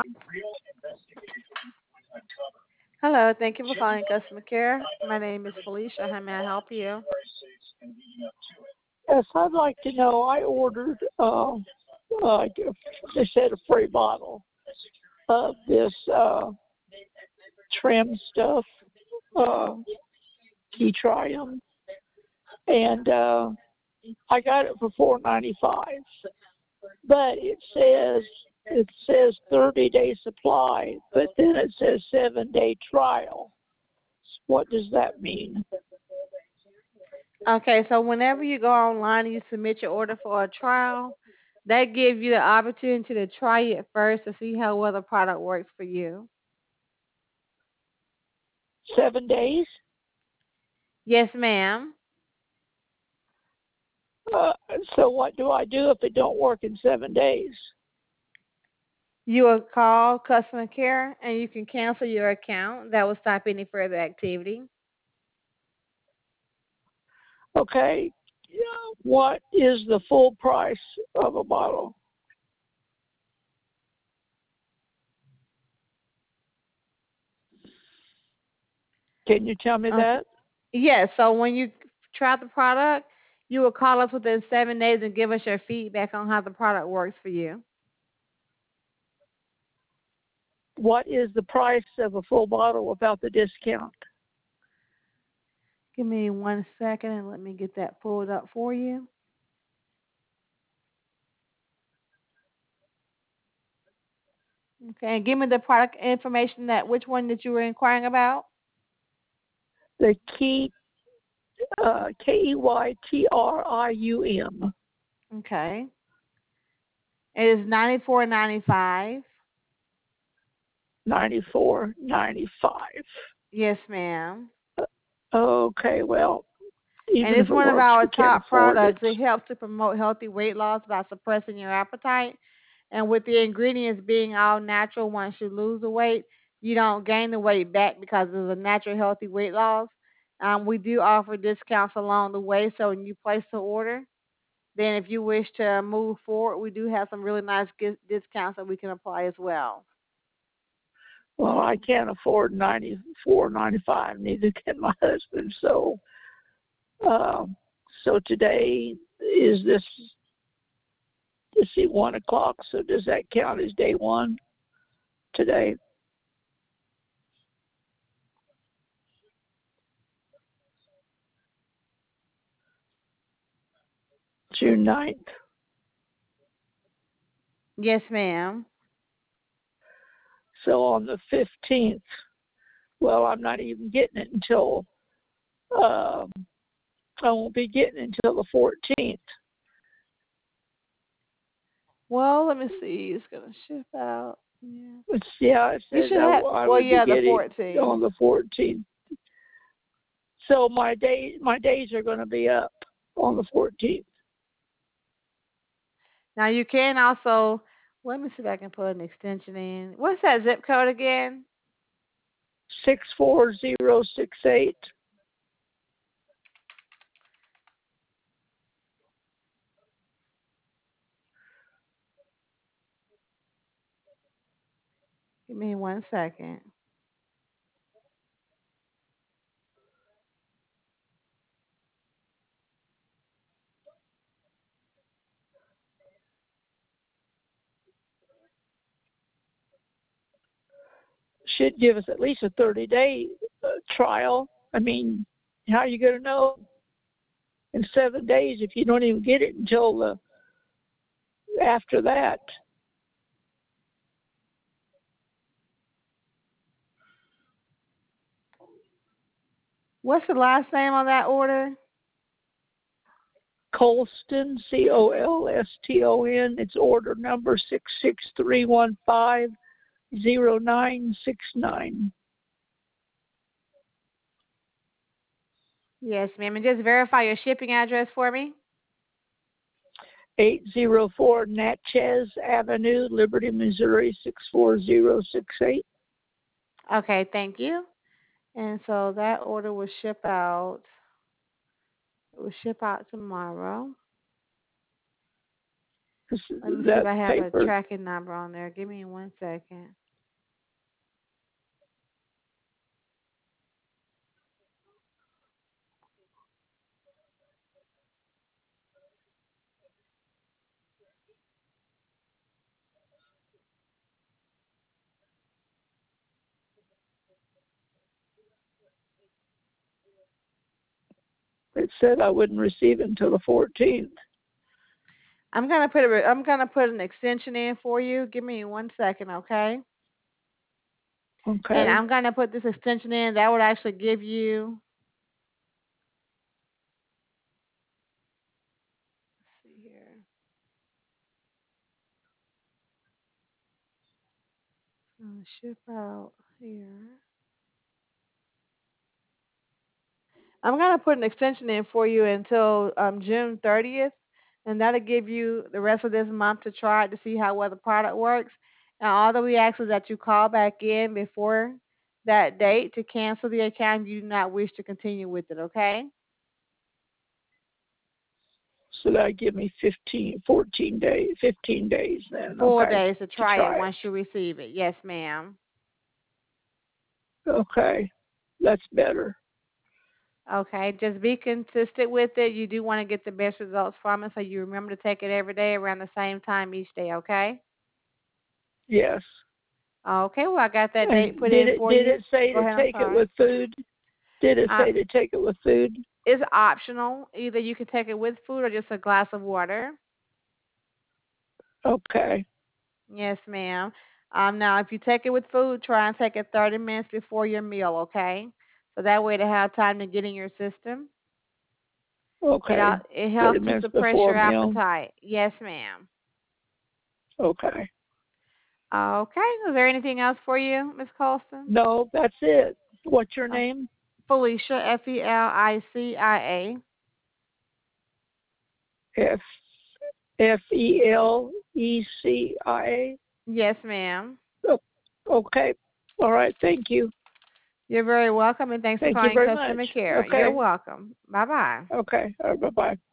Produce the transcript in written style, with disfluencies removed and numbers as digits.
Hello, thank you for calling customer care. My name is Felicia. How may I help you? Yes, I'd like to know. I ordered, they said a free bottle of this trim stuff, uh, Key Triumph, and I got it for $4.95. But it says 30-day supply, but then it says 7-day trial. What does that mean? Okay, so whenever you go online and you submit your order for a trial, that gives you the opportunity to try it first to see how well the product works for you. 7 days? Yes, ma'am. Uh, so what do I do if it don't work in 7 days? You will call customer care and you can cancel your account. That will stop any further activity. Okay, yeah, what is the full price of a bottle? Can you tell me Okay. that? Yes, so when you try the product, you will call us within 7 days and give us your feedback on how the product works for you. What is the price of a full bottle without the discount? Give me 1 second and let me get that pulled up for you. Okay, and give me the product information that which one that you were inquiring about. The key, KEYTRIUM, Okay. It is 94.95. 94.95. Yes, ma'am. Okay, well, And even if it's it one of works, our we can't top afford it. products. It helps to promote healthy weight loss by suppressing your appetite. And with the ingredients being all natural, once you lose the weight, you don't gain the weight back because it's a natural healthy weight loss. We do offer discounts along the way. So when you place the order, then if you wish to move forward, we do have some really nice discounts that we can apply as well. Well, I can't afford 94.95. Neither can my husband. Uh, so today is this. Let's see, 1 o'clock. So does that count as day one today? June 9th. Yes, ma'am. So on the 15th, well, I'm not even getting it until, um, I won't be getting it until the 14th. Well, let me see. It's gonna ship out. Yeah. Yeah, it You says should have. I Well, would be yeah, the getting it 14th. on the 14th. So my days are going to be up on the 14th. Now you can also. Let me see if I can put an extension in. What's that zip code again? 64068. Give me 1 second. Should give us at least a 30-day trial. I mean, how are you going to know in 7 days if you don't even get it until after that? What's the last name on that order? Colston, Colston. It's order number 663150969. Yes, ma'am. And just verify your shipping address for me. 804 Natchez Avenue, Liberty, Missouri 64068. Okay, thank you. And so that order will ship out. It will ship out tomorrow. Let me see if That I have a paper. tracking number on there. Give me 1 second. It said I wouldn't receive it until the 14th. I'm gonna put an extension in for you. Give me 1 second, okay? And Okay. I'm gonna put this extension in. That would actually give you. Let's see here. Ship out here. I'm gonna put an extension in for you until June 30th, and that'll give you the rest of this month to try it to see how well the product works. And all that we ask is that you call back in before that date to cancel the account if you do not wish to continue with it. Okay? So that give me 14 days, 15 days then, 4 days to to try it try it. once you receive it. Yes, ma'am. Okay. That's better. Okay, just be consistent with it. You do want to get the best results from it, so you remember to take it every day around the same time each day. Okay? Yes. Okay, well, I got that date And put in for did you. it say Go to ahead, I'm take it sorry. with food? Did it Uh, say to take it with food? it's optional. Either you can take it with food or just a glass of water. Okay. Yes, ma'am. Now, if you take it with food, try and take it 30 minutes before your meal, okay? So that way to have time to get in your system. Okay. It 30 helps to minutes suppress before your meal. appetite. Yes, ma'am. Okay. Okay. Is there anything else for you, Miss Colston? No, that's it. What's your Uh, name? Felicia, Felicia. F Felecia. Yes, ma'am. Oh, okay. All right. Thank you. You're very welcome, and thanks for Thank you calling very much. customer care. You're Okay. welcome. Bye bye. Okay. Bye bye.